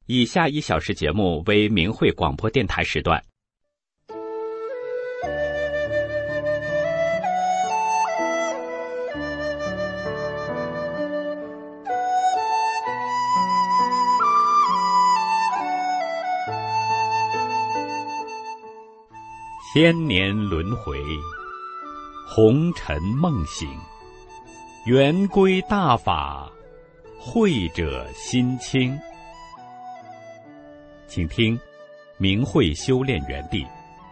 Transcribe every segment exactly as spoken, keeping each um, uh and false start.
以下一小时节目为明慧广播电台时段。千年轮回，红尘梦醒，圆归大法，慧者心清。请听明慧修炼园地。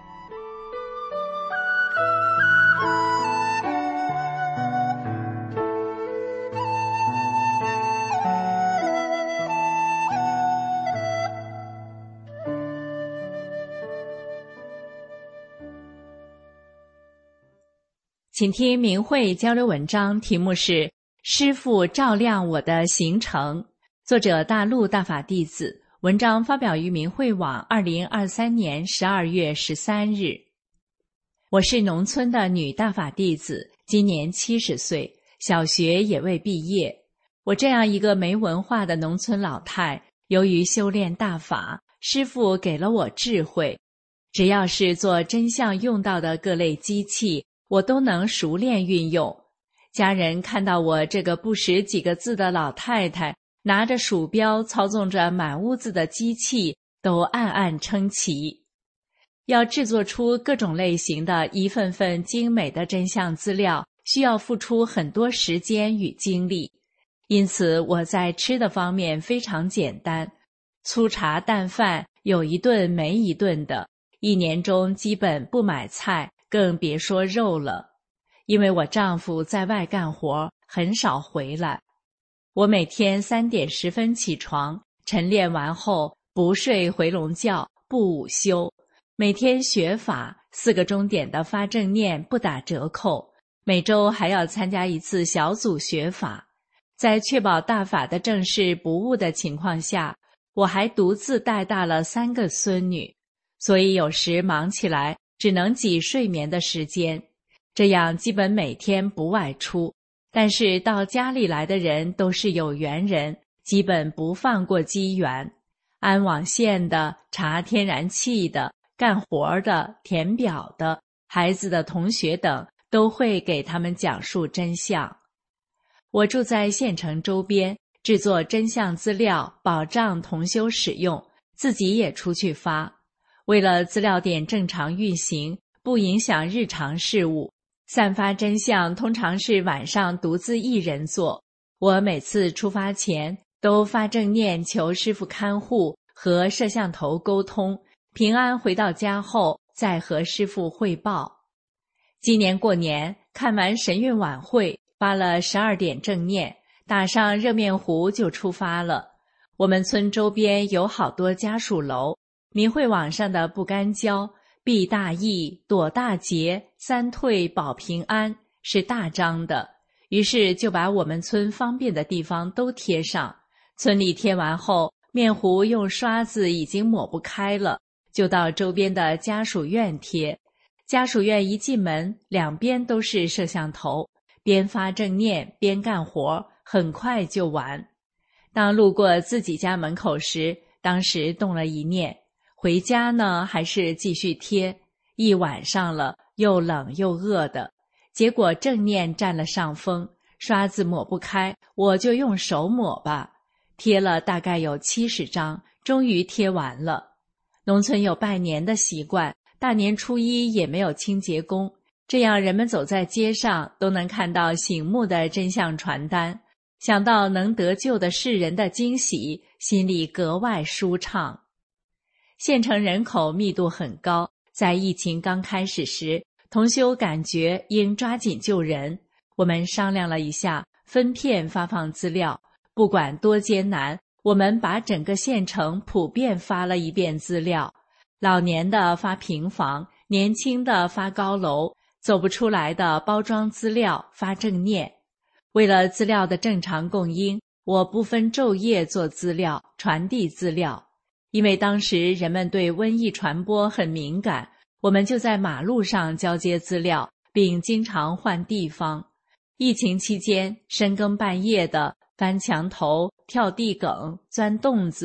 请听明慧交流文章，题目是师父照亮我的行程，作者大陆大法弟子，文章发表于明慧网二零二三年十二月十三日。我是农村的女大法弟子，今年七十岁，小学也未毕业。我这样一个没文化的农村老太，由于修炼大法，师父给了我智慧，只要是做真相用到的各类机器，我都能熟练运用。家人看到我这个不识几个字的老太太，拿着鼠标操纵着满屋子的机器，都暗暗称奇。要制作出各种类型的一份份精美的真相资料，需要付出很多时间与精力。因此我在吃的方面非常简单，粗茶淡饭，有一顿没一顿的，一年中基本不买菜，更别说肉了。因为我丈夫在外干活，很少回来。我每天三点十分起床，晨练完后不睡回笼觉，不午休。每天学法，四个钟点的发正念不打折扣。每周还要参加一次小组学法。在确保大法的正事不误的情况下，我还独自带大了三个孙女，所以有时忙起来只能挤睡眠的时间，这样基本每天不外出。但是到家里来的人都是有缘人，基本不放过机缘。安网线的、查天然气的、干活的、填表的、孩子的同学等，都会给他们讲述真相。我住在县城周边，制作真相资料，保障同修使用，自己也出去发。为了资料点正常运行，不影响日常事务，散发真相通常是晚上独自一人做。我每次出发前都发正念求师父看护，和摄像头沟通，平安回到家后再和师父汇报。今年过年看完神韵晚会，发了十二点正念，打上热面糊就出发了。我们村周边有好多家属楼，明慧网上的不干胶、避大疫、躲大劫、三退保平安是大张的，于是就把我们村方便的地方都贴上。村里贴完后，面糊用刷子已经抹不开了，就到周边的家属院贴。家属院一进门，两边都是摄像头，边发正念边干活，很快就完。当路过自己家门口时，当时动了一念，回家呢还是继续贴？一晚上了，又冷又饿的，结果正念占了上风，刷子抹不开，我就用手抹吧。贴了大概有七十张，终于贴完了。农村有拜年的习惯，大年初一也没有清洁工，这样人们走在街上都能看到醒目的真相传单，想到能得救的世人的惊喜，心里格外舒畅。县城人口密度很高，在疫情刚开始时，同修感觉应抓紧救人。我们商量了一下，分片发放资料，不管多艰难，我们把整个县城普遍发了一遍资料。老年的发平房，年轻的发高楼，走不出来的包装资料发正念。为了资料的正常供应，我不分昼夜做资料，传递资料。因为当时人们对瘟疫传播很敏感，我们就在马路上交接资料，并经常换地方。疫情期间，深更半夜的翻墙头、跳地埂、钻洞子，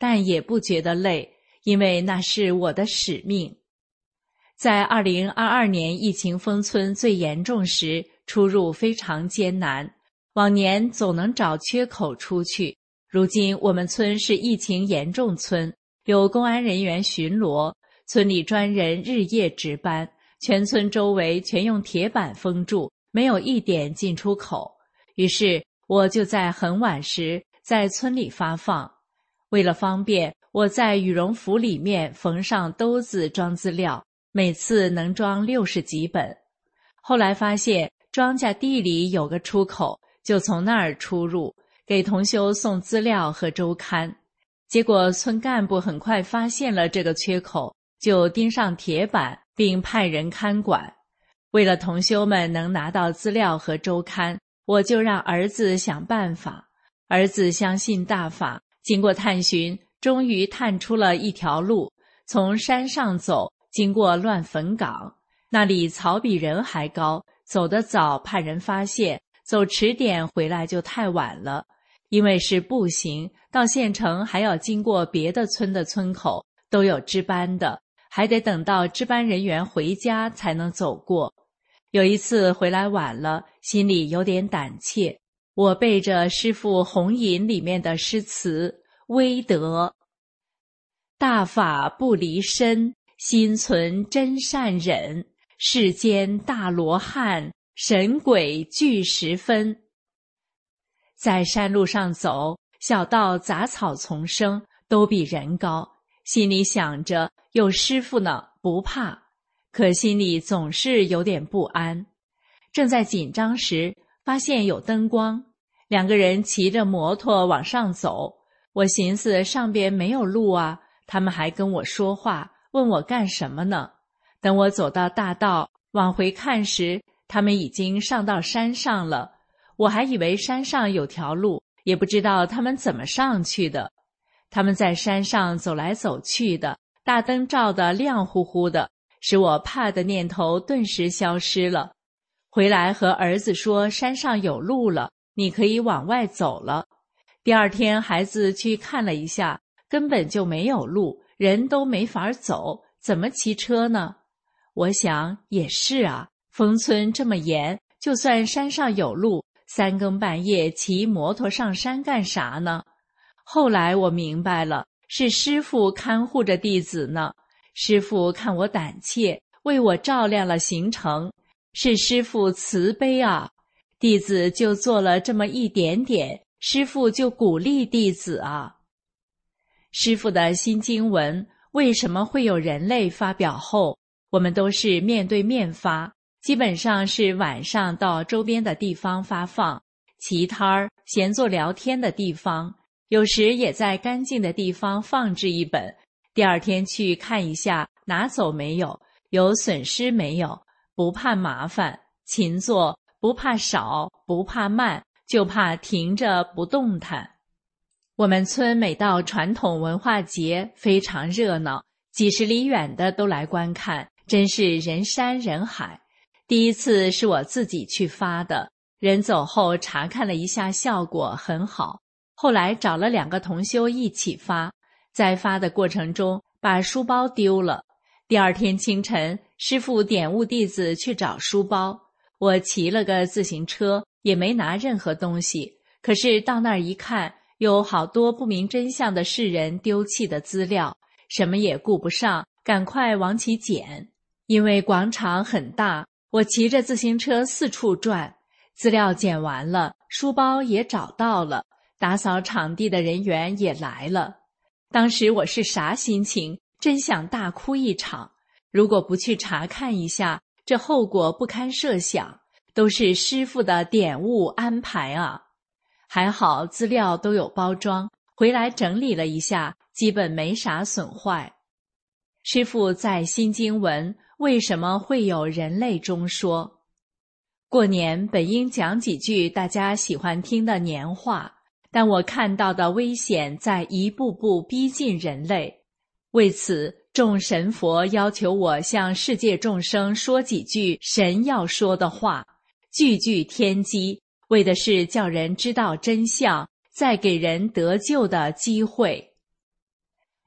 但也不觉得累，因为那是我的使命。在二零二二年疫情封村最严重时，出入非常艰难，往年总能找缺口出去。如今我们村是疫情严重村，有公安人员巡逻，村里专人日夜值班，全村周围全用铁板封住，没有一点进出口。于是我就在很晚时在村里发放。为了方便，我在羽绒服里面缝上兜子装资料，每次能装六十几本。后来发现庄稼地里有个出口，就从那儿出入，给同修送资料和周刊。结果村干部很快发现了这个缺口，就钉上铁板，并派人看管。为了同修们能拿到资料和周刊，我就让儿子想办法。儿子相信大法，经过探寻，终于探出了一条路，从山上走，经过乱坟岗，那里草比人还高，走得早怕人发现，走迟点回来就太晚了。因为是步行，到县城还要经过别的村的村口，都有值班的，还得等到值班人员回家才能走过。有一次回来晚了，心里有点胆怯，我背着师父红引里面的诗词，威德大法不离身，心存真善忍，世间大罗汉，神鬼俱十分。在山路上走，小道杂草丛生，都比人高，心里想着有师父呢，不怕，可心里总是有点不安。正在紧张时，发现有灯光，两个人骑着摩托往上走，我寻思上边没有路啊，他们还跟我说话，问我干什么呢。等我走到大道往回看时，他们已经上到山上了。我还以为山上有条路，也不知道他们怎么上去的。他们在山上走来走去的，大灯照得亮乎乎的，使我怕的念头顿时消失了。回来和儿子说山上有路了，你可以往外走了。第二天孩子去看了一下，根本就没有路，人都没法走，怎么骑车呢？我想也是啊，封村这么严，就算山上有路，三更半夜骑摩托上山干啥呢？后来我明白了，是师父看护着弟子呢。师父看我胆怯，为我照亮了行程，是师父慈悲啊。弟子就做了这么一点点，师父就鼓励弟子啊。师父的新经文为什么会有人类发表后，我们都是面对面发，基本上是晚上到周边的地方发放，骑摊儿、闲坐聊天的地方，有时也在干净的地方放置一本，第二天去看一下拿走没有，有损失没有，不怕麻烦，勤做，不怕少，不怕慢，就怕停着不动弹。我们村每到传统文化节非常热闹，几十里远的都来观看，真是人山人海。第一次是我自己去发的，人走后查看了一下，效果很好。后来找了两个同修一起发，在发的过程中把书包丢了。第二天清晨，师父点悟弟子去找书包，我骑了个自行车，也没拿任何东西。可是到那儿一看，有好多不明真相的世人丢弃的资料，什么也顾不上，赶快往起捡。因为广场很大，我骑着自行车四处转，资料捡完了，书包也找到了，打扫场地的人员也来了。当时我是啥心情？真想大哭一场。如果不去查看一下，这后果不堪设想，都是师父的点悟安排啊。还好资料都有包装，回来整理了一下，基本没啥损坏。师父在新经文为什么会有人类中说，过年本应讲几句大家喜欢听的年话，但我看到的危险在一步步逼近人类。为此，众神佛要求我向世界众生说几句神要说的话，句句天机，为的是叫人知道真相，再给人得救的机会。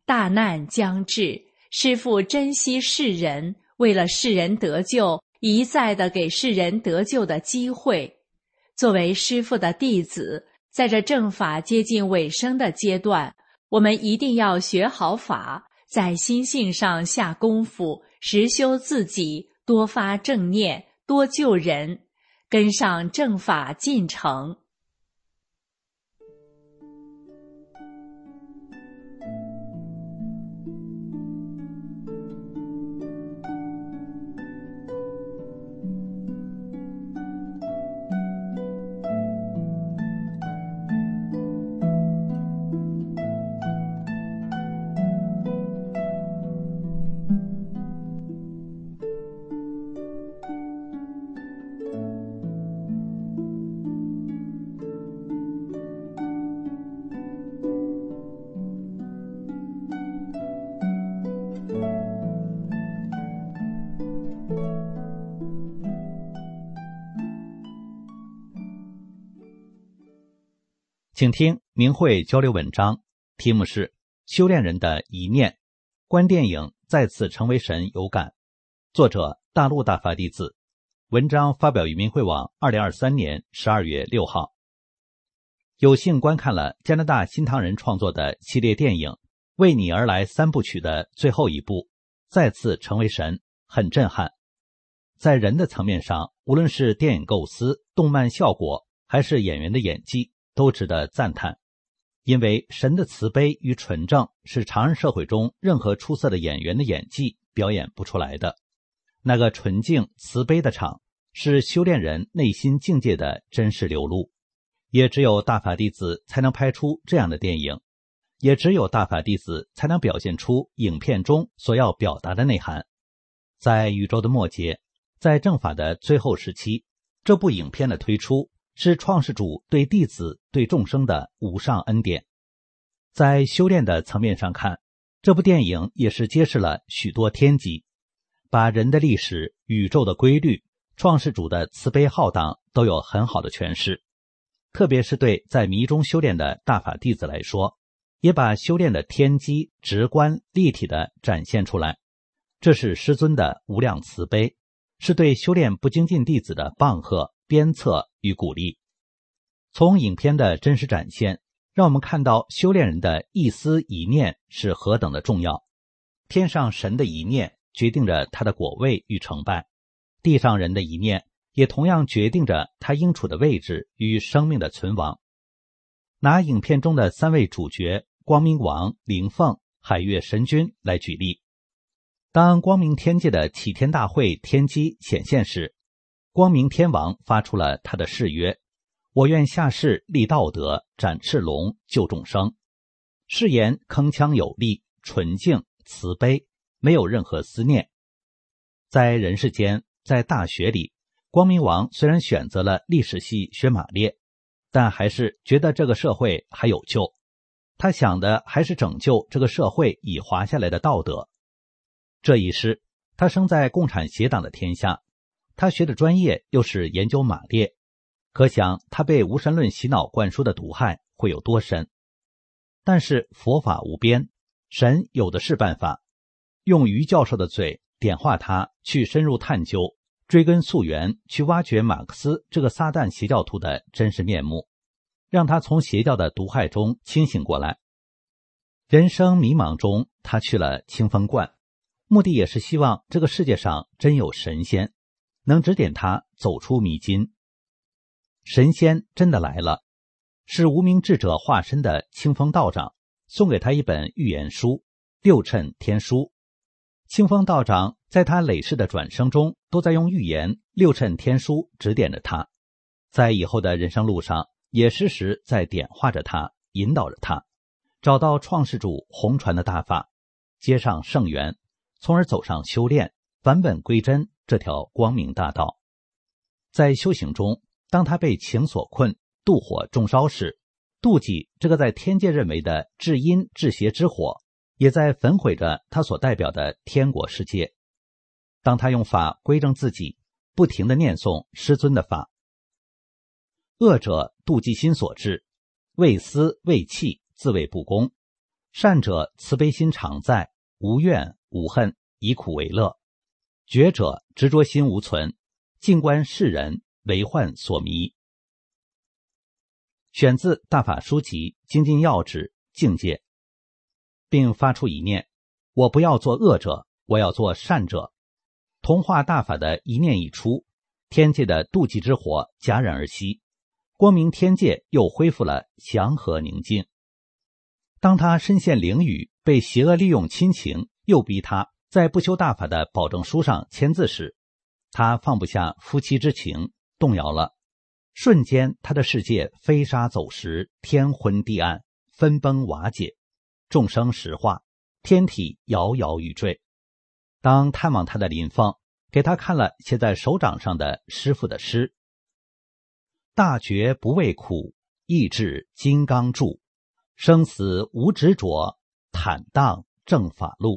大难将至，师父珍惜世人，为了世人得救，一再的给世人得救的机会。作为师父的弟子，在这正法接近尾声的阶段，我们一定要学好法，在心性上下功夫，实修自己，多发正念，多救人，跟上正法进程。 请听明慧交流文章，题目是修炼人的一念，观电影再次成为神有感。作者大陆大法弟子，文章发表于明慧网二零二三年十二月六号。有幸观看了加拿大新唐人创作的系列电影《为你而来》三部曲的最后一部，再次成为神，很震撼。在人的层面上，无论是电影构思、动漫效果，还是演员的演技，都值得赞叹。因为神的慈悲与纯正是常人社会中任何出色的演员的演技表演不出来的。那个纯净慈悲的场，是修炼人内心境界的真实流露。也只有大法弟子才能拍出这样的电影，也只有大法弟子才能表现出影片中所要表达的内涵。在宇宙的末节，在正法的最后时期，这部影片的推出是创世主对弟子对众生的无上恩典。在修炼的层面上看，这部电影也是揭示了许多天机，把人的历史、宇宙的规律、创世主的慈悲浩荡都有很好的诠释。特别是对在迷中修炼的大法弟子来说，也把修炼的天机直观立体的展现出来。这是师尊的无量慈悲，是对修炼不精进弟子的棒喝、鞭策与鼓励。从影片的真实展现，让我们看到修炼人的一思一念是何等的重要。天上神的一念决定着他的果位与成败，地上人的一念也同样决定着他应处的位置与生命的存亡。拿影片中的三位主角光明王、灵凤、海月神君来举例。当光明天界的启天大会天机显现时，光明天王发出了他的誓约：我愿下世立道德，展赤龙，救众生。誓言铿锵有力，纯净慈悲，没有任何思念。在人世间，在大学里，光明王虽然选择了历史系学马列，但还是觉得这个社会还有救。他想的还是拯救这个社会已滑下来的道德。这一世，他生在共产协党的天下，他学的专业又是研究马列，可想他被无神论洗脑灌输的毒害会有多深。但是佛法无边，神有的是办法，用于教授的嘴点化他去深入探究，追根溯源，去挖掘马克思这个撒旦邪教徒的真实面目，让他从邪教的毒害中清醒过来。人生迷茫中，他去了清风观，目的也是希望这个世界上真有神仙，能指点他走出迷津。神仙真的来了，是无名智者化身的清风道长送给他一本预言书，六谶天书。清风道长在他累世的转生中，都在用预言六谶天书指点着他，在以后的人生路上也时时在点化着他，引导着他找到创世主弘传的大法，接上圣缘，从而走上修炼返本归真这条光明大道。在修行中，当他被情所困，妒火中烧时，妒忌这个在天界认为的至阴至邪之火，也在焚毁着他所代表的天国世界。当他用法归正自己，不停地念诵师尊的法。恶者妒忌心所致，为私为气，自谓不公。 善者慈悲心常在，无怨无恨，以苦为乐；觉者执着心无存，静观世人，为患所迷。选自《大法书集精进要旨境界》，并发出一念：我不要做恶者，我要做善者。同化大法的一念一出，天界的妒忌之火戛然而息，光明天界又恢复了祥和宁静。当他身陷囹圄，被邪恶利用亲情，又逼他在不修大法的保证书上签字时，他放不下夫妻之情，动摇了。瞬间他的世界飞沙走石，天昏地暗，分崩瓦解，众生石化，天体摇摇欲坠。当探望他的林凤给他看了写在手掌上的师父的诗：大觉不畏苦，意志金刚柱，生死无执着，坦荡正法路。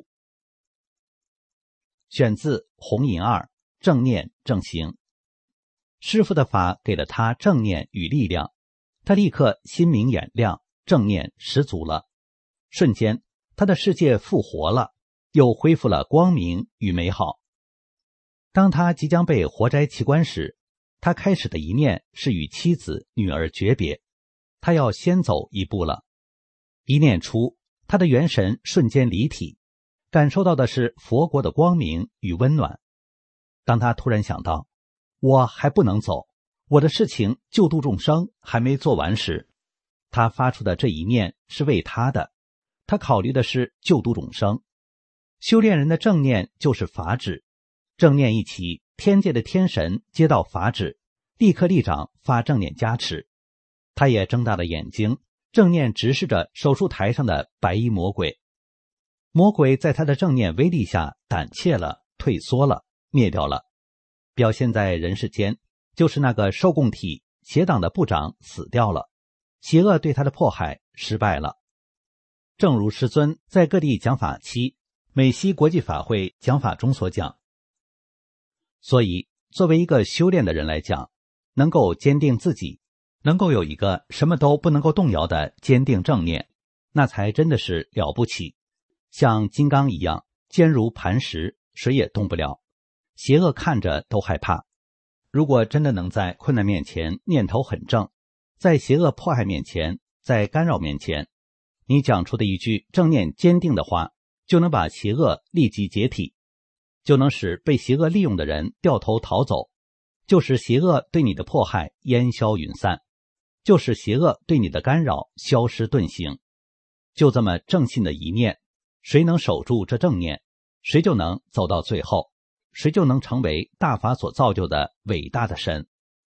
选自红银二正念正行。师父的法给了他正念与力量，他立刻心明眼亮，正念十足了。瞬间他的世界复活了，又恢复了光明与美好。当他即将被活摘器官时，他开始的一念是与妻子女儿诀别，他要先走一步了。一念出，他的元神瞬间离体，感受到的是佛国的光明与温暖。当他突然想到我还不能走，我的事情救度众生还没做完时，他发出的这一念是为他的，他考虑的是救度众生。修炼人的正念就是法旨，正念一起，天界的天神接到法旨，立刻立掌发正念加持。他也睁大了眼睛，正念直视着手术台上的白衣魔鬼。魔鬼在他的正念威力下胆怯了，退缩了，灭掉了。表现在人世间，就是那个受供体邪党的部长死掉了，邪恶对他的迫害失败了。正如师尊在各地讲法期美西国际法会讲法中所讲。所以作为一个修炼的人来讲，能够坚定自己，能够有一个什么都不能够动摇的坚定正念，那才真的是了不起。像金刚一样坚如磐石，谁也动不了，邪恶看着都害怕。如果真的能在困难面前念头很正，在邪恶迫害面前，在干扰面前，你讲出的一句正念坚定的话，就能把邪恶立即解体，就能使被邪恶利用的人掉头逃走，就使邪恶对你的迫害烟消云散，就使邪恶对你的干扰消失遁形。就这么正信的一念，谁能守住这正念，谁就能走到最后，谁就能成为大法所造就的伟大的神。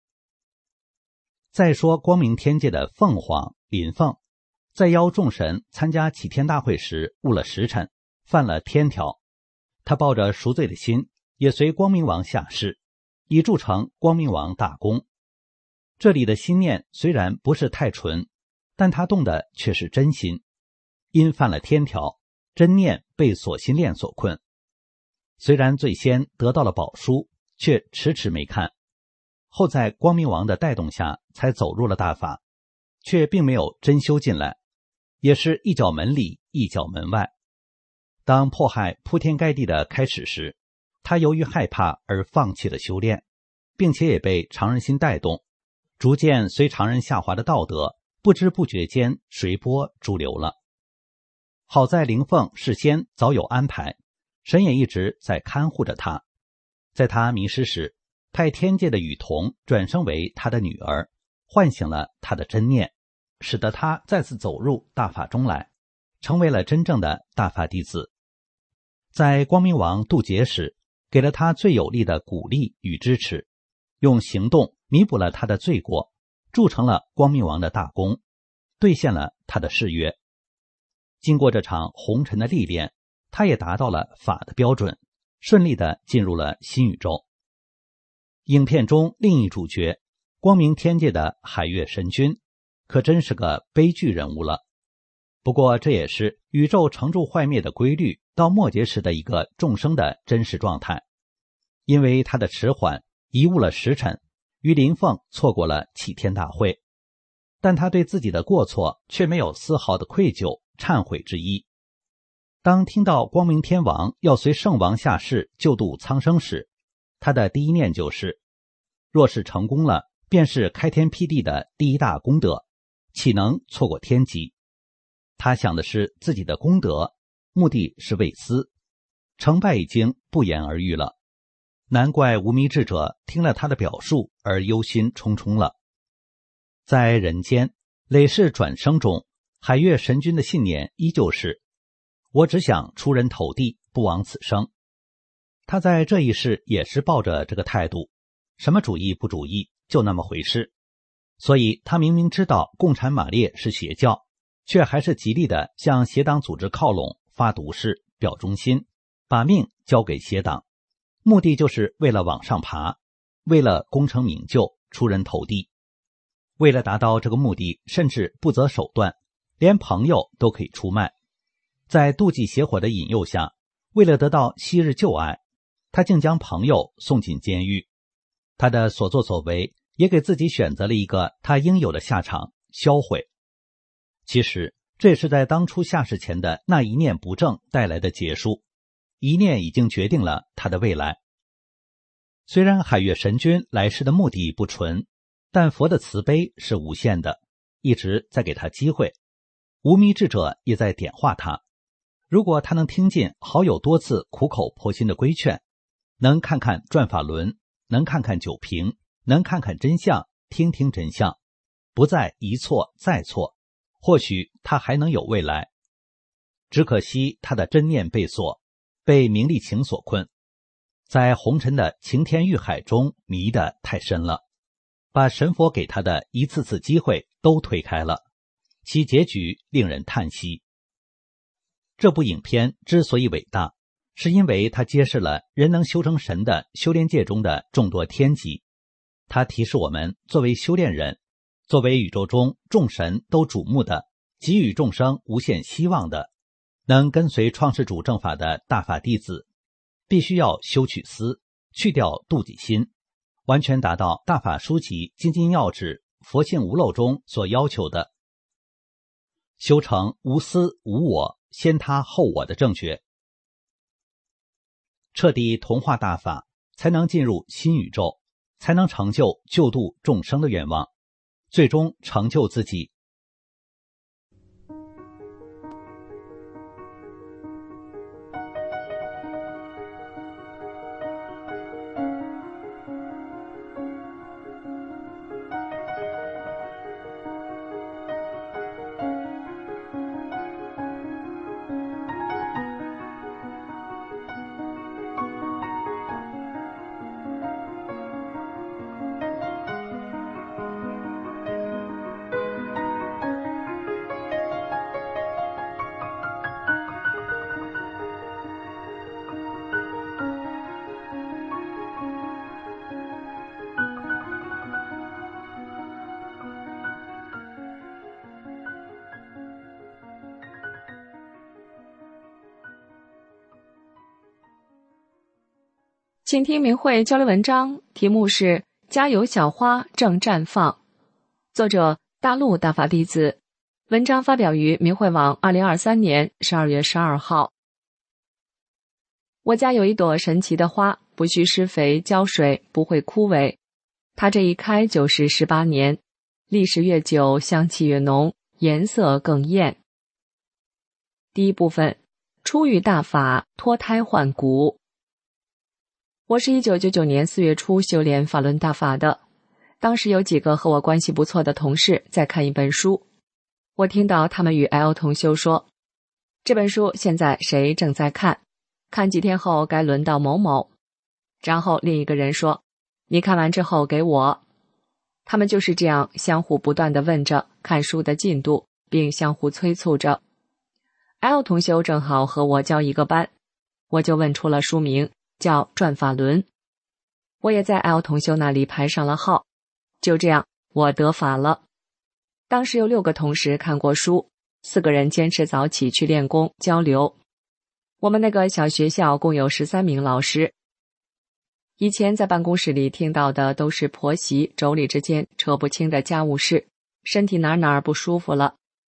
再说光明天界的凤凰林凤，在邀众神参加启天大会时误了时辰，犯了天条。他抱着赎罪的心，也随光明王下世，以铸成光明王大功。这里的心念虽然不是太纯，但他动的却是真心。因犯了天条，真念被锁心链所困。虽然最先得到了宝书，却迟迟没看，后在光明王的带动下才走入了大法，却并没有真修进来，也是一脚门里一脚门外。当迫害铺天盖地的开始时，他由于害怕而放弃了修炼，并且也被常人心带动，逐渐随常人下滑的道德不知不觉间随波逐流了。好在灵凤事先早有安排，神也一直在看护着他。在他迷失时，派天界的雨桐转生为他的女儿，唤醒了他的真念，使得他再次走入大法中来，成为了真正的大法弟子。在光明王渡劫时，给了他最有力的鼓励与支持，用行动弥补了他的罪过，铸成了光明王的大功，兑现了他的誓约。经过这场红尘的历练，他也达到了法的标准，顺利地进入了新宇宙。影片中另一主角，光明天界的海月神君，可真是个悲剧人物了。不过这也是宇宙成住坏灭的规律到末节时的一个众生的真实状态。因为他的迟缓，贻误了时辰，于林凤错过了启天大会，但他对自己的过错却没有丝毫的愧疚， 忏悔之一。当听到光明天王要随圣王下世救度苍生时，他的第一念就是：若是成功了，便是开天辟地的第一大功德，岂能错过天机？他想的是自己的功德，目的是为私，成败已经不言而喻了。难怪无迷智者听了他的表述而忧心忡忡了。在人间累世转生中，海月神君的信念依旧是：我只想出人头地，不枉此生。他在这一世也是抱着这个态度，什么主义不主义，就那么回事。所以他明明知道共产马列是邪教，却还是极力的向邪党组织靠拢，发毒誓，表忠心，把命交给邪党，目的就是为了往上爬，为了功成名就，出人头地。为了达到这个目的，甚至不择手段，连朋友都可以出卖。在妒忌邪火的引诱下，为了得到昔日旧爱，他竟将朋友送进监狱。他的所作所为也给自己选择了一个他应有的下场，销毁。其实这也是在当初下世前的那一念不正带来的结束，一念已经决定了他的未来。虽然海月神君来世的目的不纯，但佛的慈悲是无限的，一直在给他机会。无迷智者也在点化他，如果他能听进好友多次苦口婆心的规劝，能看看转法轮，能看看九评，能看看真相，听听真相，不再一错再错，或许他还能有未来。只可惜他的真念被锁，被名利情所困，在红尘的晴天欲海中迷得太深了，把神佛给他的一次次机会都推开了，其结局令人叹息。这部影片之所以伟大，是因为它揭示了人能修成神的修炼界中的众多天机。它提示我们，作为修炼人，作为宇宙中众神都瞩目的，给予众生无限希望的，能跟随创世主正法的大法弟子，必须要修取私，去掉妒忌心，完全达到大法书籍精进要旨佛性无漏中所要求的，修成无私无我，先他后我的正觉，彻底同化大法，才能进入新宇宙，才能成就救度众生的愿望，最终成就自己。 请听明慧交流文章，题目是家有小花正绽放，作者大陆大法弟子，文章发表于明慧网二零二三年十二月十二号。我家有一朵神奇的花，不需施肥浇水，不会枯萎。它这一开就是十八年，历时越久，香气越浓，颜色更艳。第一部分，初遇大法，脱胎换骨。我是一九九九年四月初修炼法轮大法的，当时有几个和我关系不错的同事在看一本书，我听到他们与 L 同修说，这本书现在谁正在看，看几天后该轮到某某。然后另一个人说，你看完之后给我。他们就是这样相互不断地问着看书的进度，并相互催促着。L 同修正好和我教一个班，我就问出了书名，叫《转法轮》。我也在 L 同修那里排上了号，就这样我得法了。当时有六个同事看过书，四个人坚持早起去练功交流。我们那个小学校共有十三名老师。以前在办公室里听到的都是婆媳妯娌之间扯不清的家务事，身体哪哪不舒服了。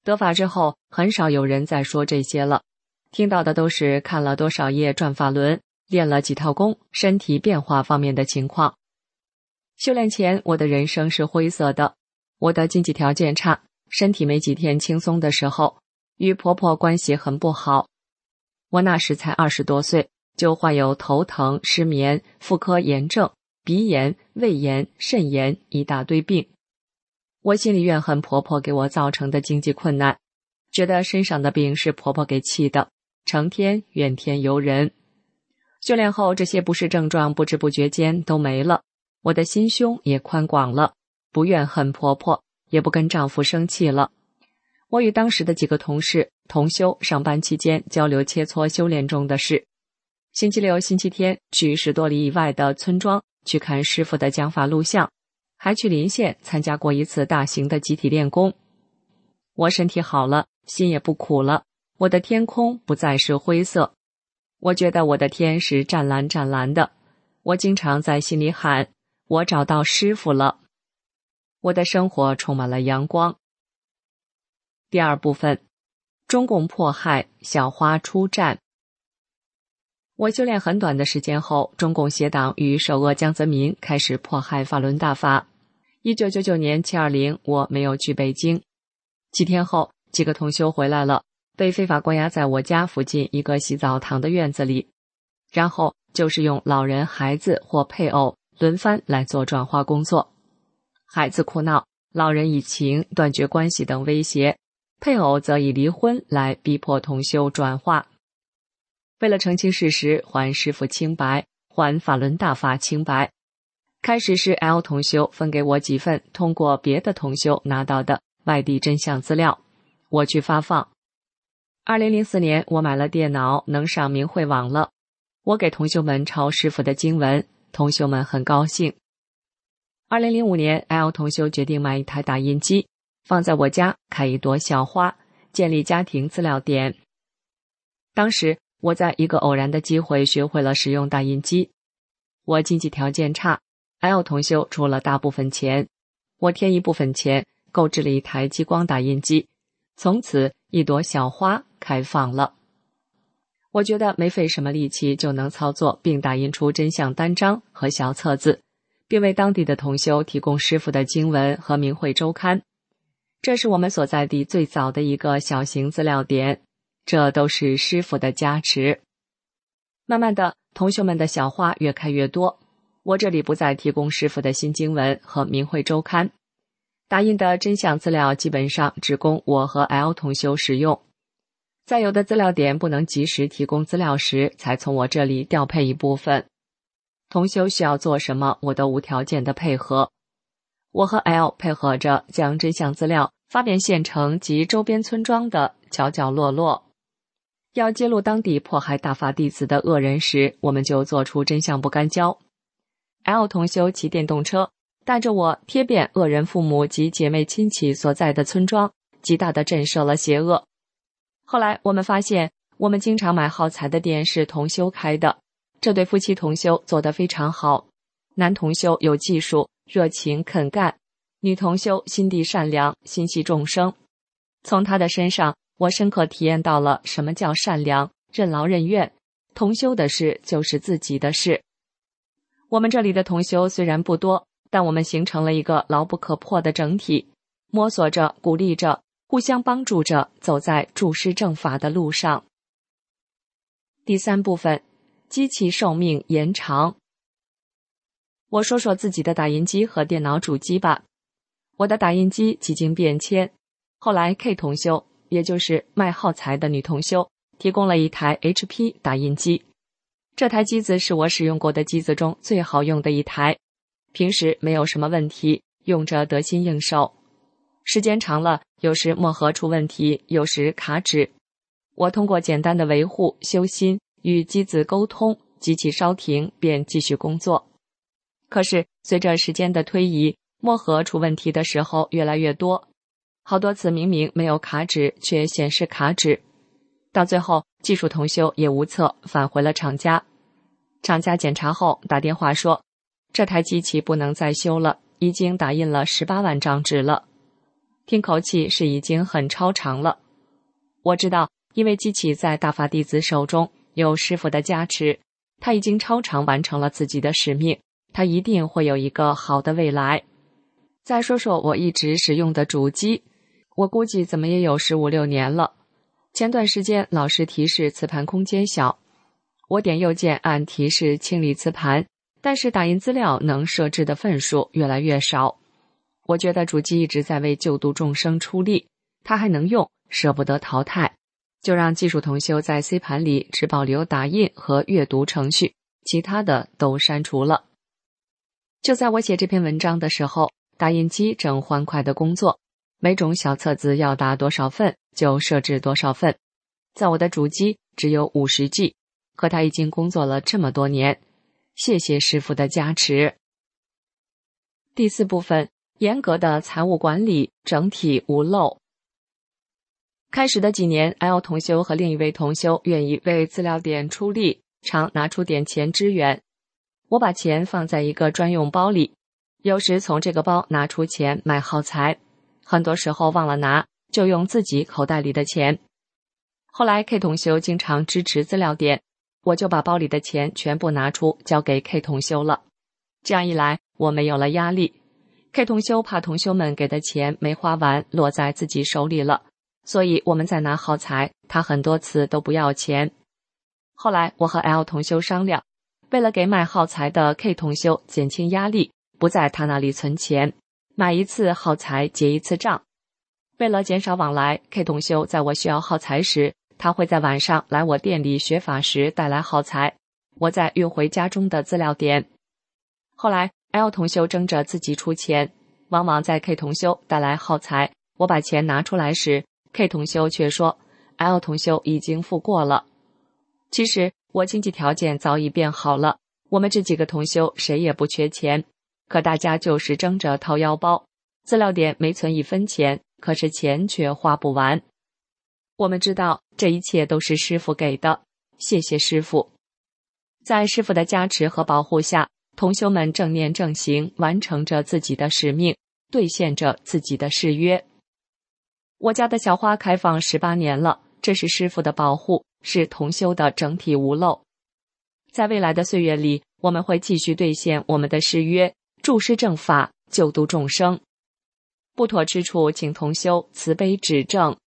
得法之后，很少有人再说这些了，听到的都是看了多少页转法轮，练了几套功，身体变化方面的情况。修炼前，我的人生是灰色的，我的经济条件差，身体没几天轻松的时候，与婆婆关系很不好。我那时才二十多岁，就患有头疼、失眠、妇科炎症、鼻炎、胃炎、肾炎一大堆病。我心里怨恨婆婆给我造成的经济困难，觉得身上的病是婆婆给气的，成天怨天尤人。修炼后，这些不适症状不知不觉间都没了，我的心胸也宽广了，不怨恨婆婆，也不跟丈夫生气了。我与当时的几个同事同修上班期间交流切磋修炼中的事，星期六、星期天去十多里以外的村庄去看师傅的讲法录像，还去临县参加过一次大型的集体练功。我身体好了，心也不苦了，我的天空不再是灰色，我觉得我的天是湛蓝湛蓝的。我经常在心里喊，我找到师傅了。我的生活充满了阳光。第二部分，中共迫害，小花出战。我修炼很短的时间后，中共邪党与首恶江泽民开始迫害法轮大法。一九九九年七二零，我没有去北京。几天后，几个同修回来了，被非法关押在我家附近一个洗澡堂的院子里，然后就是用老人、孩子或配偶轮番来做转化工作。孩子哭闹，老人以情断绝关系等威胁，配偶则以离婚来逼迫同修转化。为了澄清事实，还师父清白，还法轮大法清白，开始是 L 同修分给我几份通过别的同修拿到的外地真相资料，我去发放。二零零四年，我买了电脑，能上明慧网了，我给同修们抄师父的经文，同修们很高兴。二零零五年 ，L 同修决定买一台打印机，放在我家开一朵小花，建立家庭资料点。当时我在一个偶然的机会学会了使用打印机。我经济条件差， L 同修出了大部分钱，我添一部分钱购置了一台激光打印机，从此一朵小花开放了。我觉得没费什么力气就能操作并打印出真相单张和小册子，并为当地的同修提供师父的经文和明慧周刊。这是我们所在地最早的一个小型资料点，这都是师父的加持。慢慢的，同修们的小花越开越多，我这里不再提供师父的新经文和明慧周刊，打印的真相资料基本上只供我和 L 同修使用。在有的资料点不能及时提供资料时，才从我这里调配一部分。同修需要做什么，我都无条件的配合。我和 L 配合着将真相资料发遍县城及周边村庄的角角落落。要揭露当地迫害大法弟子的恶人时，我们就做出真相不干胶。L 同修骑电动车带着我贴遍恶人父母及姐妹亲戚所在的村庄，极大地震慑了邪恶。后来我们发现，我们经常买耗材的店是同修开的，这对夫妻同修做得非常好。男同修有技术、热情肯干，女同修心地善良，心系众生。从她的身上，我深刻体验到了什么叫善良、任劳任怨，同修的事就是自己的事。我们这里的同修虽然不多，但我们形成了一个牢不可破的整体，摸索着、鼓励着，互相帮助着，走在助师正法的路上。第三部分，机器寿命延长。我说说自己的打印机和电脑主机吧。我的打印机几经变迁，后来 K 同修，也就是卖耗材的女同修，提供了一台 H P 打印机。这台机子是我使用过的机子中最好用的一台，平时没有什么问题，用着得心应手。时间长了，有时墨盒出问题，有时卡纸。我通过简单的维护、修心，与机子沟通，机器烧停便继续工作。可是随着时间的推移，墨盒出问题的时候越来越多，好多次明明没有卡纸，却显示卡纸。到最后，技术同修也无策，返回了厂家。厂家检查后打电话说，这台机器不能再修了，已经打印了十八万张纸了。 听口气是已经很超常了。我知道，因为机器在大法弟子手中有师父的加持，他已经超常完成了自己的使命，他一定会有一个好的未来。再说说我一直使用的主机，我估计怎么也有十五六年了。前段时间老师提示磁盘空间小，我点右键按提示清理磁盘，但是打印资料能设置的份数越来越少。我觉得主机一直在为救度众生出力，它还能用，舍不得淘汰，就让技术同修在 C 盘里只保留打印和阅读程序，其他的都删除了。就在我写这篇文章的时候，打印机正欢快的工作，每种小册子要打多少份就设置多少份。在我的主机只有 五十 G， 可它已经工作了这么多年，谢谢师父的加持。第四部分，严格的财务管理，整体无漏。开始的几年 L 同修和另一位同修愿意为资料点出力，常拿出点钱支援。我把钱放在一个专用包里，有时从这个包拿出钱买耗材，很多时候忘了拿，就用自己口袋里的钱。后来 K 同修经常支持资料点，我就把包里的钱全部拿出交给 K 同修了。这样一来，我没有了压力。K 同修怕同修们给的钱没花完落在自己手里了，所以我们在拿耗材，他很多次都不要钱。后来我和 L 同修商量，为了给卖耗材的 K 同修减轻压力，不在他那里存钱，买一次耗材结一次账。为了减少往来， K 同修在我需要耗材时，他会在晚上来我店里学法时带来耗材，我再运回家中的资料点。后来 L 同修争着自己出钱，往往在 K 同修带来耗材，我把钱拿出来时， K 同修却说 L 同修已经付过了。其实我经济条件早已变好了，我们这几个同修谁也不缺钱，可大家就是争着掏腰包，资料点没存一分钱，可是钱却花不完。我们知道这一切都是师父给的，谢谢师父。在师父的加持和保护下，同修们正念正行，完成着自己的使命，兑现着自己的誓约。我家的小花开放十八年了，这是师父的保护，是同修的整体无漏。在未来的岁月里，我们会继续兑现我们的誓约，注释正法，救度众生。不妥之处，请同修慈悲指正。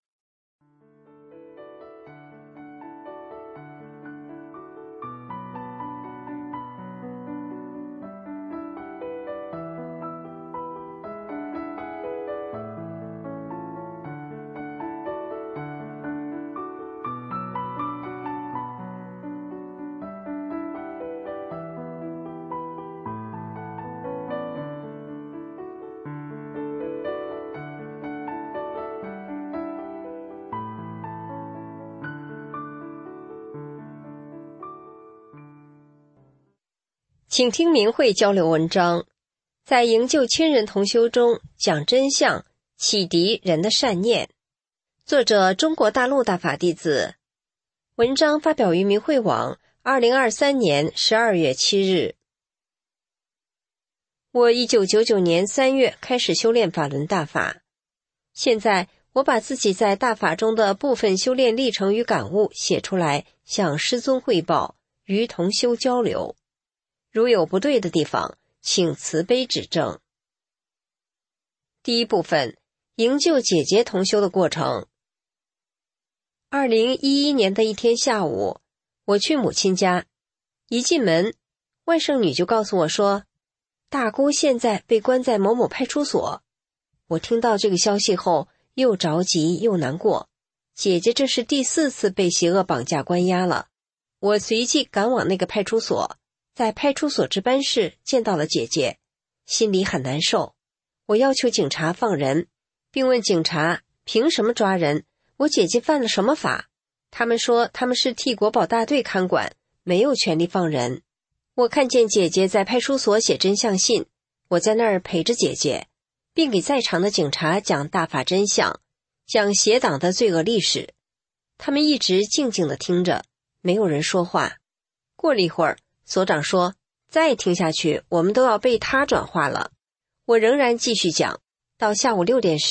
请听明慧交流文章，在营救亲人同修中讲真相，启迪人的善念。作者中国大陆大法弟子。文章发表于明慧网二零二三年十二月七日。我一九九九年三月开始修炼法轮大法，现在我把自己在大法中的部分修炼历程与感悟写出来，向师尊汇报，与同修交流。如有不对的地方，请慈悲指正。第一部分，营救姐姐同修的过程。二零一一年的一天下午，我去母亲家，一进门，外甥女就告诉我说，大姑现在被关在某某派出所。我听到这个消息后，又着急又难过，姐姐这是第四次被邪恶绑架关押了。我随即赶往那个派出所，在派出所值班室见到了姐姐，心里很难受。我要求警察放人，并问警察凭什么抓人，我姐姐犯了什么法。他们说他们是替国保大队看管，没有权利放人。我看见姐姐在派出所写真相信，我在那儿陪着姐姐，并给在场的警察讲大法真相，讲邪党的罪恶历史。他们一直静静地听着，没有人说话。过了一会儿，所长说，再听下去我们都要被他转化了。我仍然继续讲，到下午六点时，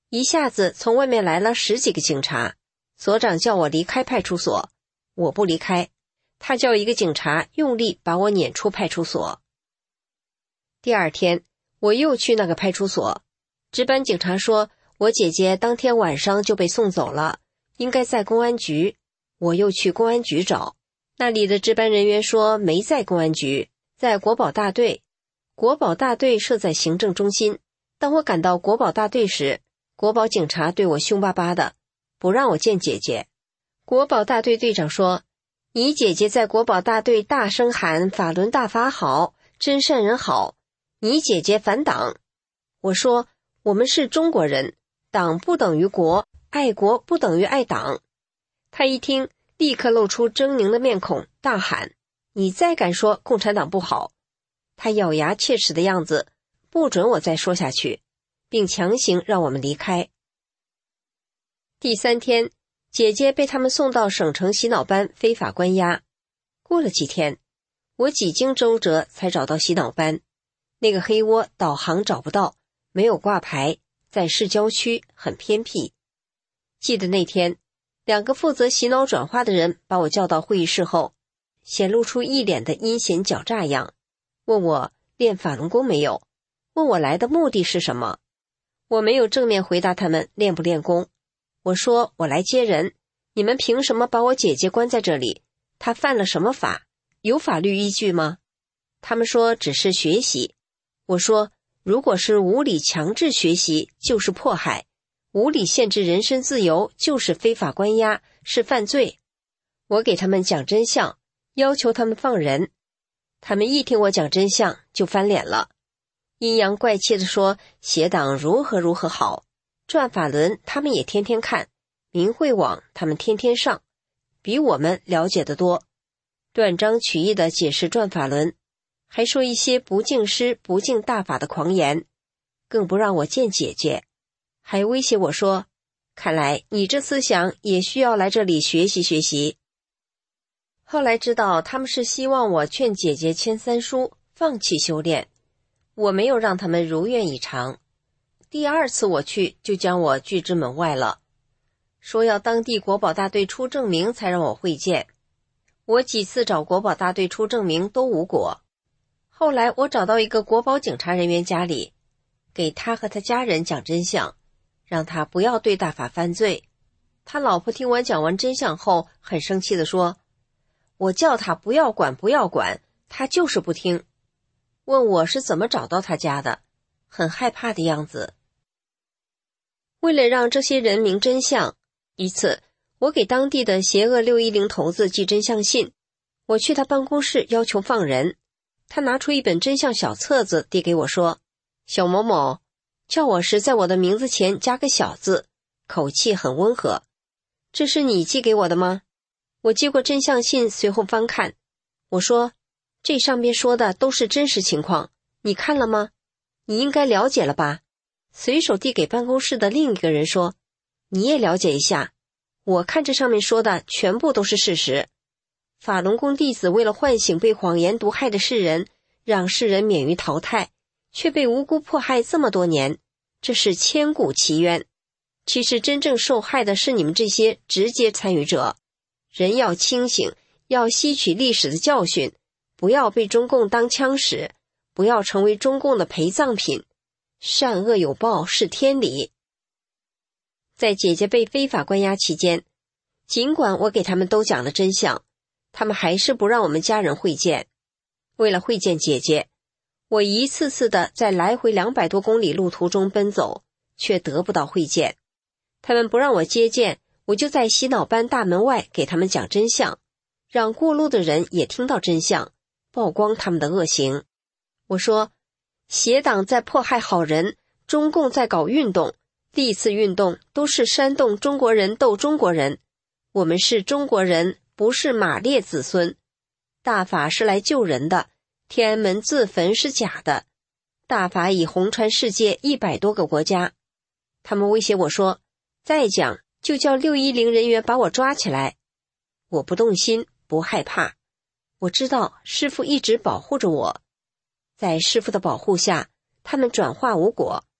一下子从外面来了十几个警察，所长叫我离开派出所，我不离开，他叫一个警察用力把我撵出派出所。第二天，我又去那个派出所，值班警察说我姐姐当天晚上就被送走了，应该在公安局。我又去公安局找，那里的值班人员说没在公安局，在国保大队。国保大队设在行政中心，当我赶到国保大队时，国保警察对我凶巴巴的，不让我见姐姐。国保大队队长说，你姐姐在国保大队大声喊法轮大法好，真善人好，你姐姐反党。我说，我们是中国人，党不等于国，爱国不等于爱党。他一听，立刻露出狰狞的面孔，大喊，你再敢说共产党不好。他咬牙切齿的样子，不准我再说下去，并强行让我们离开。第三天，姐姐被他们送到省城洗脑班非法关押。过了几天，我几经周折才找到洗脑班，那个黑窝导航找不到，没有挂牌，在市郊区，很偏僻。记得那天，两个负责洗脑转化的人把我叫到会议室后，显露出一脸的阴险狡诈样，问我练法轮功没有，问我来的目的是什么。我没有正面回答他们练不练功，我说我来接人，你们凭什么把我姐姐关在这里？她犯了什么法？有法律依据吗？他们说只是学习。我说，如果是无理强制学习，就是迫害；无理限制人身自由，就是非法关押，是犯罪。我给他们讲真相，要求他们放人。他们一听我讲真相，就翻脸了，阴阳怪气地说邪党如何如何好，转法轮他们也天天看，明慧网他们天天上，比我们了解得多，断章取义地解释转法轮，还说一些不敬师不敬大法的狂言，更不让我见姐姐，还威胁我说，看来你这思想也需要来这里学习学习。后来知道他们是希望我劝姐姐签三书，放弃修炼，我没有让他们如愿以偿。第二次我去就将我拒之门外了，说要当地国保大队出证明才让我会见。我几次找国保大队出证明都无果。后来我找到一个国保警察人员家里，给他和他家人讲真相，让他不要对大法犯罪。他老婆听完讲完真相后，很生气地说，我叫他不要管不要管，他就是不听。问我是怎么找到他家的，很害怕的样子。为了让这些人明真相，一次我给当地的邪恶六一零头子寄真相信，我去他办公室要求放人，他拿出一本真相小册子递给我说，小某某，叫我时在我的名字前加个小字，口气很温和。这是你寄给我的吗？我接过真相信，随后翻看，我说，这上边说的都是真实情况，你看了吗？你应该了解了吧？随手递给办公室的另一个人说，你也了解一下，我看这上面说的全部都是事实。法轮功弟子为了唤醒被谎言毒害的世人，让世人免于淘汰，却被无辜迫害这么多年，这是千古奇冤。其实真正受害的是你们这些直接参与者。人要清醒，要吸取历史的教训，不要被中共当枪使，不要成为中共的陪葬品。善恶有报是天理。在姐姐被非法关押期间，尽管我给他们都讲了真相，他们还是不让我们家人会见。为了会见姐姐，我一次次的在来回两百多公里路途中奔走，却得不到会见。他们不让我接见，我就在洗脑班大门外给他们讲真相，让过路的人也听到真相，曝光他们的恶行。我说，邪党在迫害好人，中共在搞运动，历次运动都是煽动中国人斗中国人。我们是中国人，不是马列子孙。大法是来救人的，天安门自焚是假的。大法已红传世界一百多个国家。他们威胁我说，再讲就叫六一零人员把我抓起来。我不动心，不害怕。我知道师父一直保护着我。在师父的保护下，他们转化无果。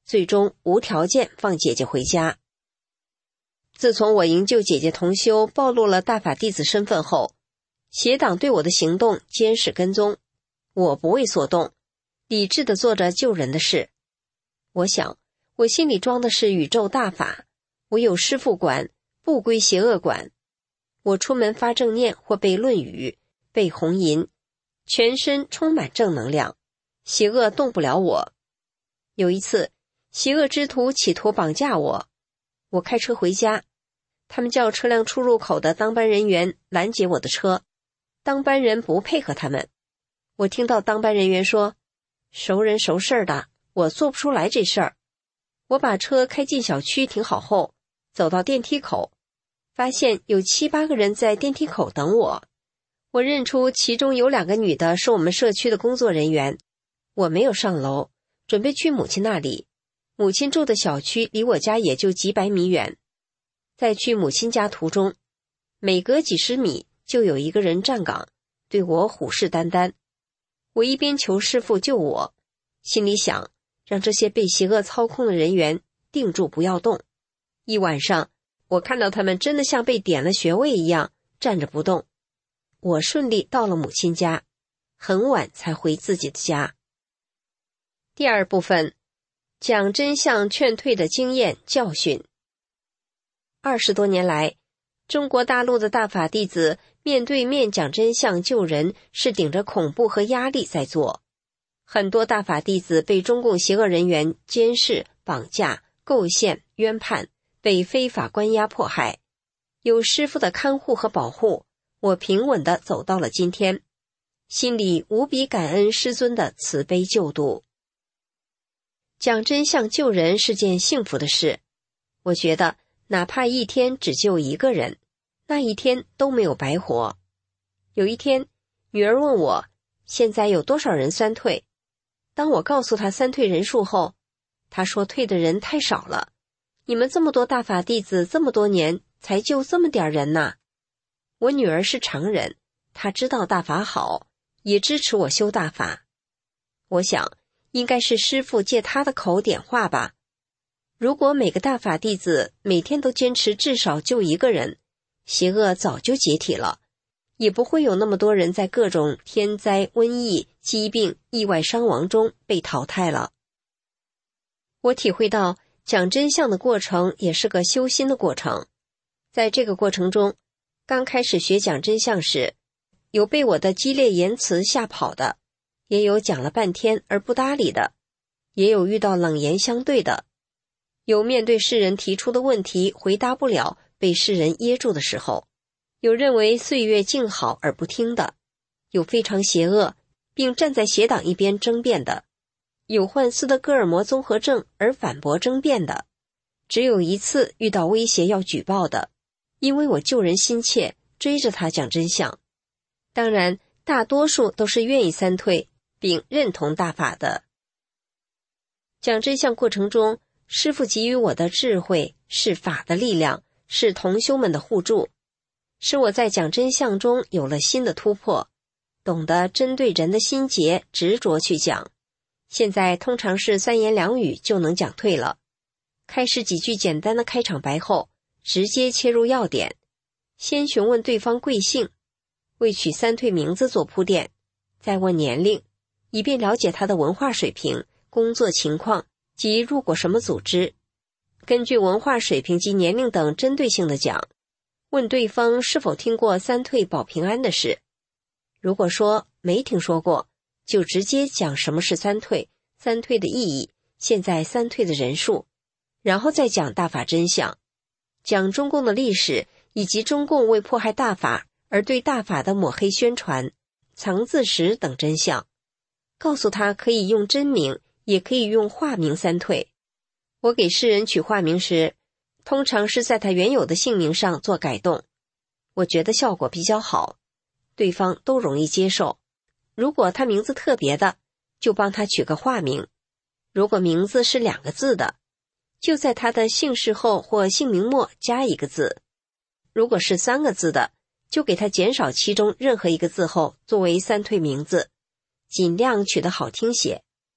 最终无条件放姐姐回家。自从我营救姐姐同修暴露了大法弟子身份后，邪党对我的行动监视跟踪，我不为所动，理智地做着救人的事。我想，我心里装的是宇宙大法，我有师父管，不归邪恶管。我出门发正念或背论语，背红吟，全身充满正能量，邪恶动不了我。有一次，邪恶之徒企图绑架我，我开车回家，他们叫车辆出入口的当班人员拦截我的车，当班人不配合他们。我听到当班人员说，熟人熟事的，我做不出来这事儿。我把车开进小区停好后，走到电梯口，发现有七八个人在电梯口等我。我认出其中有两个女的是我们社区的工作人员。我没有上楼，准备去母亲那里。母亲住的小区离我家也就几百米远。在去母亲家途中，每隔几十米就有一个人站岗，对我虎视眈眈。我一边求师父救我，心里想让这些被邪恶操控的人员定住不要动。一晚上，我看到他们真的像被点了穴位一样站着不动。我顺利到了母亲家，很晚才回自己的家。第二部分，讲真相劝退的经验教训。二十多年来，中国大陆的大法弟子面对面讲真相救人是顶着恐怖和压力在做。很多大法弟子被中共邪恶人员监视、绑架、构陷、冤判，被非法关押迫害。有师父的看护和保护，我平稳地走到了今天，心里无比感恩师尊的慈悲救度。讲真相救人是件幸福的事，我觉得哪怕一天只救一个人，那一天都没有白活。有一天，女儿问我，现在有多少人三退？当我告诉她三退人数后，她说退的人太少了，你们这么多大法弟子这么多年才救这么点人呐。我女儿是常人，她知道大法好，也支持我修大法。我想应该是师父借她的口点化吧。如果每个大法弟子每天都坚持至少救一个人，邪恶早就解体了，也不会有那么多人在各种天灾、瘟疫、疾病、意外伤亡中被淘汰了。我体会到讲真相的过程也是个修心的过程。在这个过程中，刚开始学讲真相时，有被我的激烈言辞吓跑的，也有讲了半天而不搭理的，也有遇到冷言相对的，有面对世人提出的问题回答不了被世人噎住的时候，有认为岁月静好而不听的，有非常邪恶并站在邪党一边争辩的，有患斯德哥尔摩综合症而反驳争辩的，只有一次遇到威胁要举报的，因为我救人心切，追着他讲真相。当然，大多数都是愿意三退并认同大法的。讲真相过程中，师父给予我的智慧是法的力量，是同修们的互助，使我在讲真相中有了新的突破，懂得针对人的心结执着去讲。现在通常是三言两语就能讲退了。开始几句简单的开场白后，直接切入要点，先询问对方贵姓，为取三退名字做铺垫，再问年龄，以便了解他的文化水平、工作情况及入过什么组织。根据文化水平及年龄等针对性的讲，问对方是否听过三退保平安的事。如果说没听说过，就直接讲什么是三退，三退的意义，现在三退的人数，然后再讲大法真相，讲中共的历史以及中共为迫害大法而对大法的抹黑宣传、藏字石等真相，告诉他可以用真名，也可以用化名三退。我给世人取化名时，通常是在他原有的姓名上做改动，我觉得效果比较好，对方都容易接受。如果他名字特别的，就帮他取个化名；如果名字是两个字的，就在他的姓氏后或姓名末加一个字；如果是三个字的，就给他减少其中任何一个字后作为三退名字，尽量取得好听些。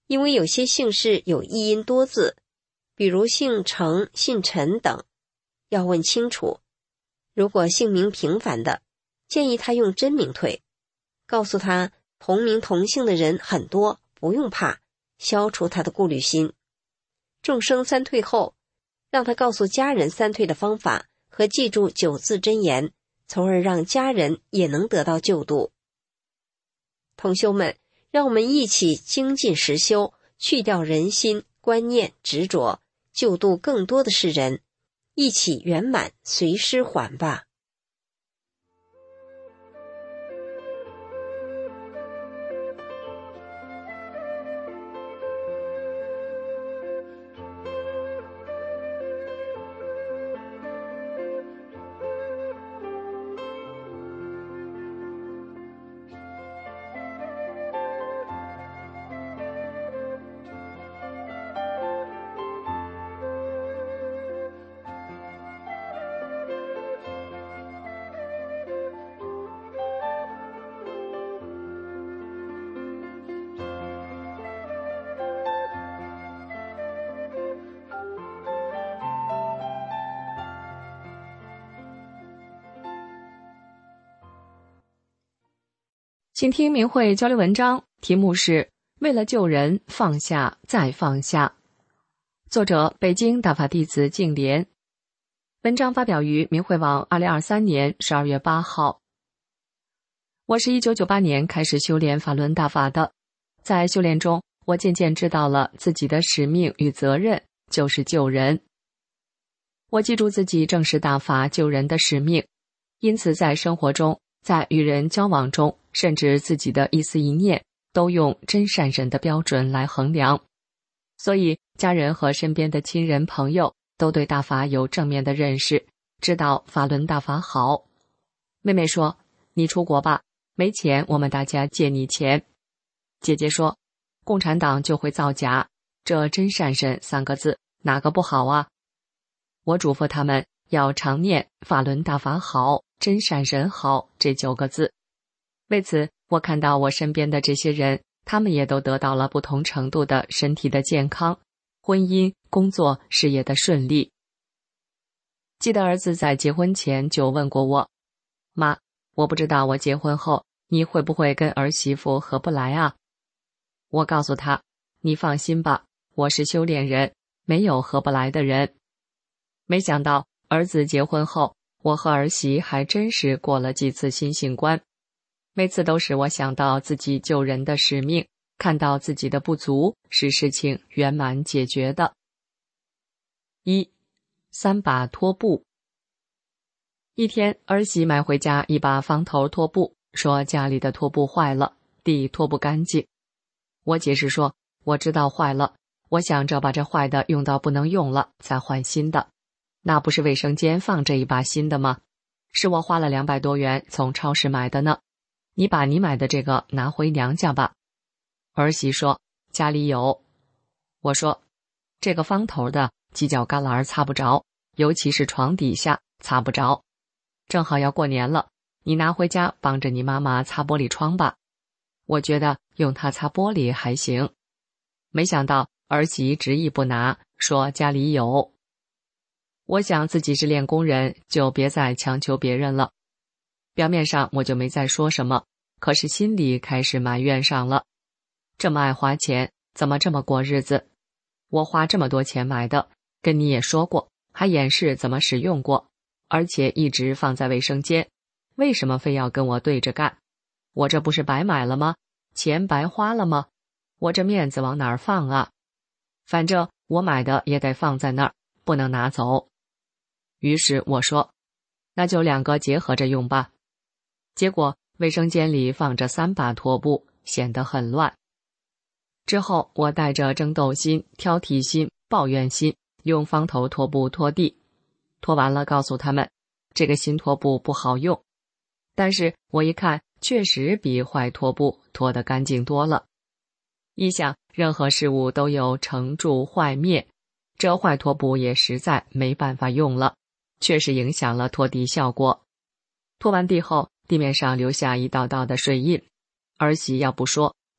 因为有些姓氏有一音多字，比如姓程、姓陈等，要问清楚。如果姓名平凡的，建议他用真名退，告诉他同名同姓的人很多，不用怕，消除他的顾虑心。众生三退后，让他告诉家人三退的方法和记住九字真言，从而让家人也能得到救度。同修们，让我们一起精进实修，去掉人心、观念、执着，救度更多的世人，一起圆满随师还吧。 请听明慧交流文章，题目是为了救人，放下再放下。作者北京大法弟子净莲。文章发表于明慧网二零二三年十二月八号。我是一九九八年开始修炼法轮大法的，在修炼中，我渐渐知道了自己的使命与责任就是救人。我记住自己正是大法救人的使命，因此在生活中，在与人交往中，甚至自己的一思一念，都用真善忍的标准来衡量。所以家人和身边的亲人朋友都对大法有正面的认识，知道法轮大法好。妹妹说，你出国吧，没钱我们大家借你钱。姐姐说，共产党就会造假，这真善忍三个字哪个不好啊？我嘱咐他们要常念法轮大法好，真善忍好这九个字。为此，我看到我身边的这些人，他们也都得到了不同程度的身体的健康，婚姻、工作、事业的顺利。记得儿子在结婚前就问过我，妈，我不知道我结婚后你会不会跟儿媳妇合不来啊？我告诉他，你放心吧，我是修炼人，没有合不来的人。没想到儿子结婚后，我和儿媳还真是过了几次新性关，每次都使我想到自己救人的使命，看到自己的不足，使事情圆满解决的。一，三把拖布。一天，儿媳买回家一把方头拖布，说家里的拖布坏了，地拖不干净。我解释说，我知道坏了，我想着把这坏的用到不能用了，再换新的。那不是卫生间放这一把新的吗？是我花了两百多元从超市买的呢。你把你买的这个拿回娘家吧。儿媳说，家里有。我说，这个方头的犄角旮旯擦不着，尤其是床底下擦不着。正好要过年了，你拿回家帮着你妈妈擦玻璃窗吧。我觉得用它擦玻璃还行。没想到儿媳执意不拿，说家里有。我想自己是练功人，就别再强求别人了。表面上我就没再说什么，可是心里开始埋怨上了。这么爱花钱，怎么这么过日子？我花这么多钱买的，跟你也说过，还演示怎么使用过，而且一直放在卫生间，为什么非要跟我对着干？我这不是白买了吗？钱白花了吗？我这面子往哪儿放啊？反正我买的也得放在那儿，不能拿走。于是我说，那就两个结合着用吧。结果卫生间里放着三把拖布，显得很乱。之后我带着争斗心、挑剔心、抱怨心，用方头拖布拖地。拖完了告诉他们，这个新拖布不好用。但是我一看，确实比坏拖布拖得干净多了。一想，任何事物都有成住坏灭，这坏拖布也实在没办法用了，确实影响了拖地效果。拖完地后，地面上留下一道道的水印，儿媳要不说，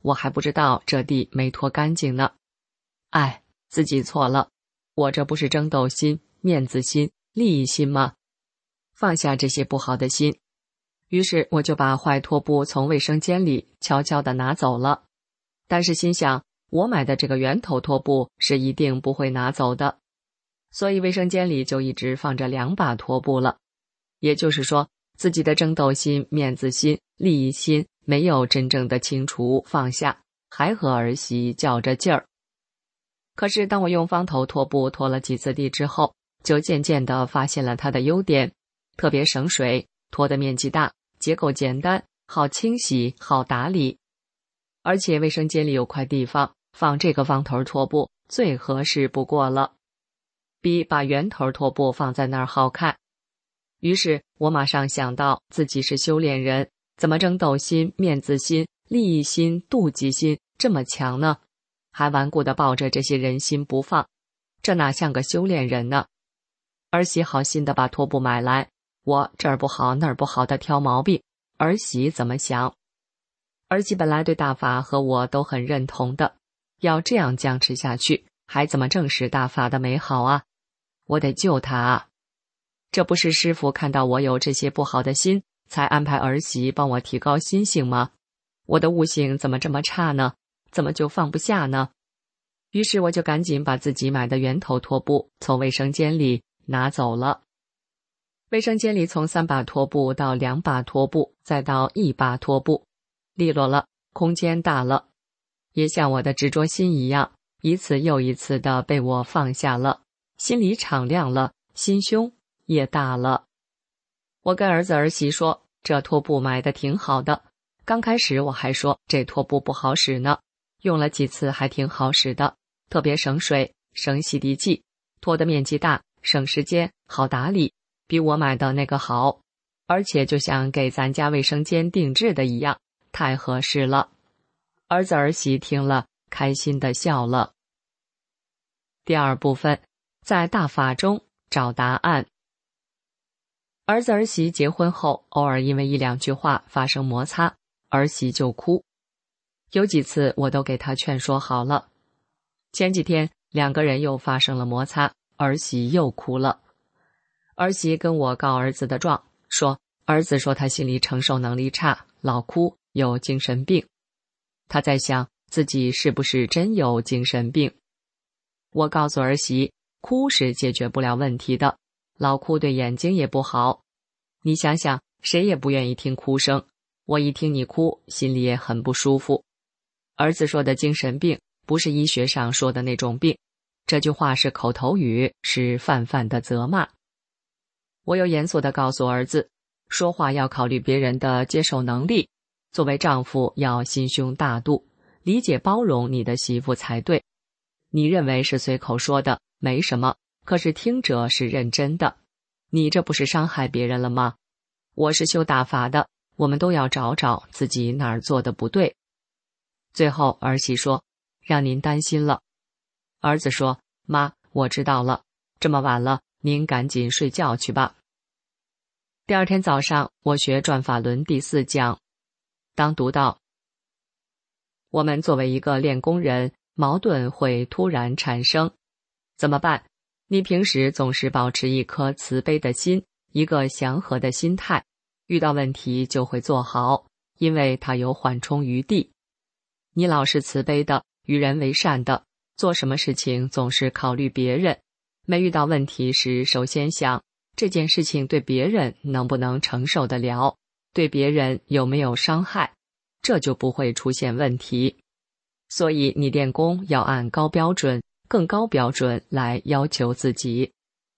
我还不知道这地没拖干净呢。哎，自己错了，我这不是争斗心、面子心、利益心吗？放下这些不好的心。于是我就把坏拖布从卫生间里悄悄地拿走了。但是心想，我买的这个圆头拖布是一定不会拿走的，所以卫生间里就一直放着两把拖布了。也就是说，自己的争斗心、面子心、利益心没有真正的清除放下，还和儿媳较着劲儿。可是当我用方头拖布拖了几次地之后，就渐渐地发现了它的优点，特别省水，拖的面积大，结构简单，好清洗，好打理。而且卫生间里有块地方，放这个方头拖布最合适不过了，比把圆头拖布放在那儿好看。于是我马上想到自己是修炼人，怎么争斗心、面子心、利益心、妒忌心这么强呢？还顽固地抱着这些人心不放，这哪像个修炼人呢？儿媳好心地把拖布买来，我这儿不好那儿不好的挑毛病，儿媳怎么想？儿媳本来对大法和我都很认同的，要这样僵持下去，还怎么证实大法的美好啊？我得救他啊！这不是师父看到我有这些不好的心，才安排儿媳帮我提高心性吗？我的悟性怎么这么差呢？怎么就放不下呢？于是我就赶紧把自己买的圆头拖布从卫生间里拿走了。卫生间里从三把拖布到两把拖布，再到一把拖布，利落了，空间大了，也像我的执着心一样，一次又一次的被我放下了，心里敞亮了，心胸也大了。我跟儿子儿媳说，这拖布买的挺好的，刚开始我还说这拖布不好使呢，用了几次还挺好使的，特别省水，省洗涤剂，拖的面积大，省时间，好打理，比我买的那个好，而且就像给咱家卫生间定制的一样，太合适了。儿子儿媳听了，开心地笑了。第二部分，在大法中找答案。儿子儿媳结婚后，偶尔因为一两句话发生摩擦，儿媳就哭。有几次我都给她劝说好了。前几天两个人又发生了摩擦，儿媳又哭了。儿媳跟我告儿子的状，说儿子说他心理承受能力差，老哭，有精神病。他在想自己是不是真有精神病。我告诉儿媳，哭是解决不了问题的，老哭对眼睛也不好。你想想，谁也不愿意听哭声，我一听你哭，心里也很不舒服。儿子说的精神病，不是医学上说的那种病，这句话是口头语，是泛泛的责骂。我又严肃地告诉儿子，说话要考虑别人的接受能力，作为丈夫要心胸大度，理解包容你的媳妇才对。你认为是随口说的，没什么，可是听者是认真的，你这不是伤害别人了吗？我是修大法的，我们都要找找自己哪儿做的不对。最后儿媳说，让您担心了。儿子说，妈，我知道了，这么晚了，您赶紧睡觉去吧。第二天早上，我学转法轮第四讲，当读到我们作为一个练功人，矛盾会突然产生，怎么办？你平时总是保持一颗慈悲的心，一个祥和的心态，遇到问题就会做好，因为它有缓冲余地。你老是慈悲的，与人为善的，做什么事情总是考虑别人，没遇到问题时首先想这件事情对别人能不能承受得了，对别人有没有伤害，这就不会出现问题。所以你练功要按高标准，更高标准来要求自己。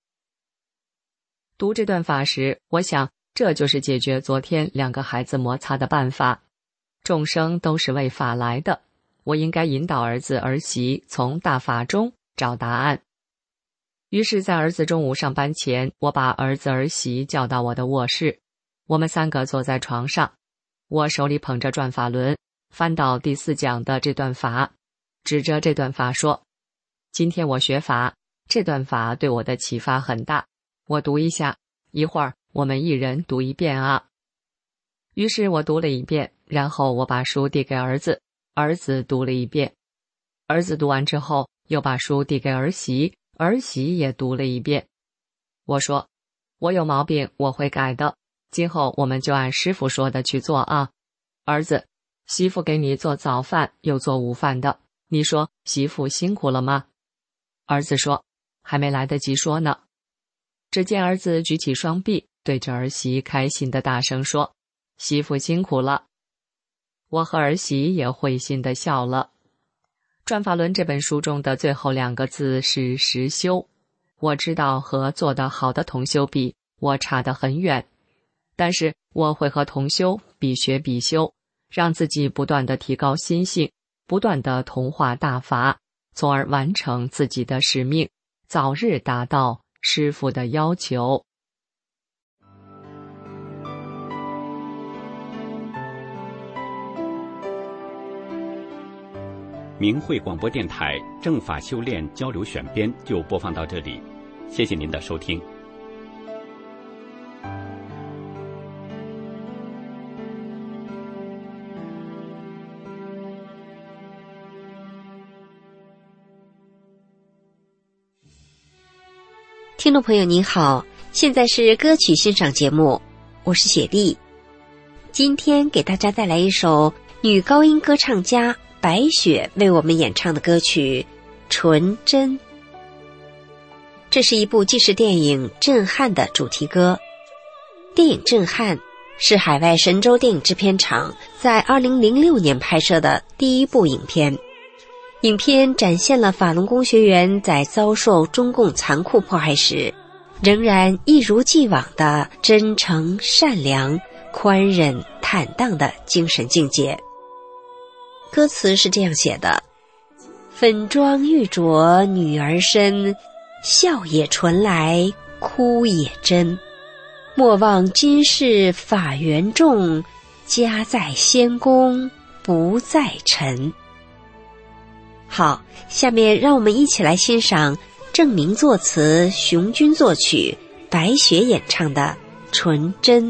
读这段法时，我想这就是解决昨天两个孩子摩擦的办法。众生都是为法来的，我应该引导儿子儿媳从大法中找答案。于是在儿子中午上班前，我把儿子儿媳叫到我的卧室，我们三个坐在床上，我手里捧着转法轮，翻到第四讲的这段法，指着这段法说，今天我学法，这段法对我的启发很大，我读一下，一会儿我们一人读一遍啊。于是我读了一遍，然后我把书递给儿子， 儿子读了一遍。儿子读完之后，又把书递给儿媳，儿媳也读了一遍。我说，我有毛病，我会改的，今后我们就按师傅说的去做啊。儿子，媳妇给你做早饭又做午饭的，你说媳妇辛苦了吗？儿子说，还没来得及说呢。只见儿子举起双臂，对着儿媳开心的大声说，媳妇辛苦了。我和儿媳也会心的笑了。转法轮这本书中的最后两个字是实修，我知道和做得好的同修比，我差得很远，但是我会和同修比学比修，让自己不断地提高心性，不断地同化大法，从而完成自己的使命，早日达到师父的要求。 明慧广播电台正法修炼交流选编就播放到这里，谢谢您的收听。 听众朋友您好，现在是歌曲欣赏节目，我是雪莉。今天给大家带来一首女高音歌唱家白雪为我们演唱的歌曲《纯真》。这是一部纪实电影《震撼》的主题歌。电影《震撼》是海外神州电影制片厂在二零零六年拍摄的第一部影片。影片展现了法轮功学员在遭受中共残酷迫害时，仍然一如既往的真诚、善良、宽忍、坦荡的精神境界。歌词是这样写的：粉妆玉琢女儿身，笑也纯来，哭也真。莫忘今世法缘重，家在仙宫不在尘。好，下面让我们一起来欣赏郑明作词、熊军作曲、白雪演唱的《纯真》。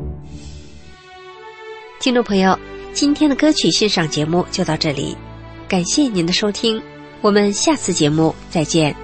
听众朋友，今天的歌曲欣赏节目就到这里， 感谢您的收听，我们下次节目再见。